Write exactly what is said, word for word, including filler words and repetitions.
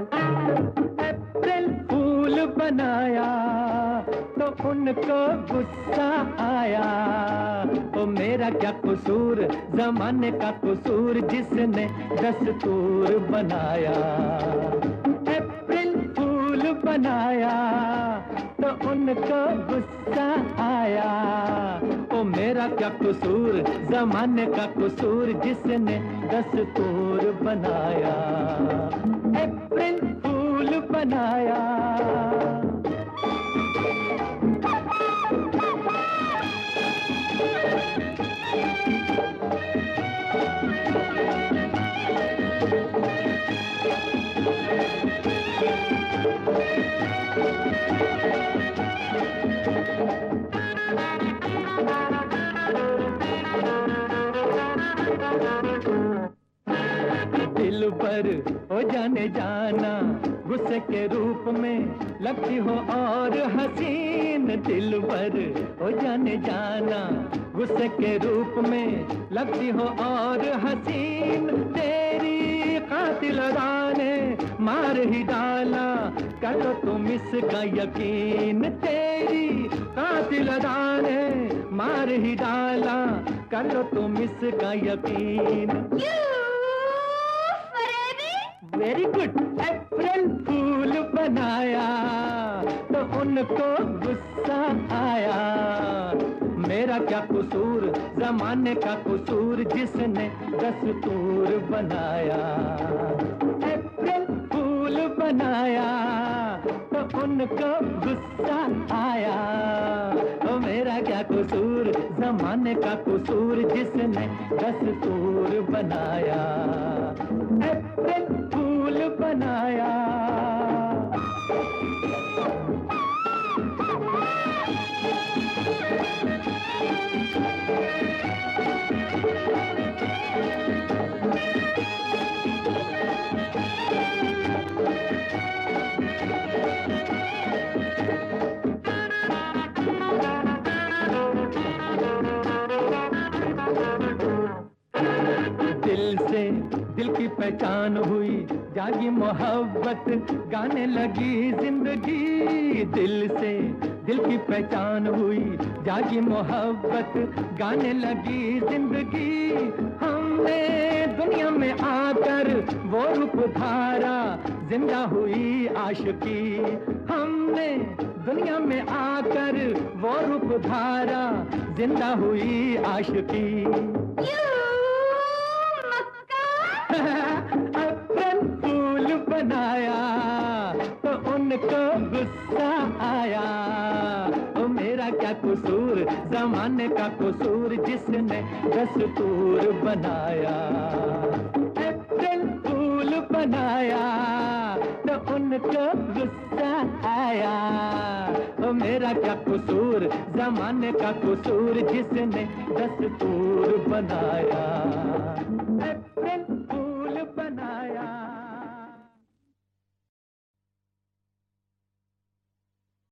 अप्रैल फूल बनाया तो उनको गुस्सा आया। ओ मेरा क्या कसूर, जमाने का कसूर जिसने दस्तूर बनाया। अप्रैल फूल बनाया तो उनको गुस्सा आया। ओ मेरा क्या कसूर, जमाने का कसूर जिसने दस्तूर बनाया। अप्रैल फूल बनाया। दिल पर हो जाने जाना, गुस्से के रूप में लगती हो और हसीन। दिल पर हो जाने जाना, गुस्से के रूप में लगती हो और हसीन। तेरी कातिल अदा ने मार ही डाला, कर लो तुम इसका यकीन। तेरी कातिल अदा ने मार ही डाला, कर लो तुम इसका यकीन। Very good. अप्रैल फूल बनाया तो उनको गुस्सा आया। मेरा क्या कसूर, जमाने का कसूर जिसने दस्तूर बनाया। अप्रैल फूल बनाया तो उनको गुस्सा आया। ओ मेरा क्या कसूर, जमाने का कसूर जिसने दस्तूर बनाया। अप्रैल फूल बनाया। दिल से दिल की पहचान हुई, जागी मोहब्बत गाने लगी जिंदगी। दिल से दिल की पहचान हुई, जागी मोहब्बत गाने लगी जिंदगी। हमने दुनिया में आकर वो रूप धारा, जिंदा हुई आशिकी। हमने दुनिया में आकर वो रूप धारा, जिंदा हुई आशिकी। अप्रैल फूल बनाया तो उनको गुस्सा आया। ओ मेरा क्या कसूर, जमाने का कसूर जिसने दस्तूर बनाया। अप्रैल फूल बनाया तो उनको गुस्सा आया। ओ मेरा क्या कसूर, जमाने का कसूर जिसने दस्तूर बनाया।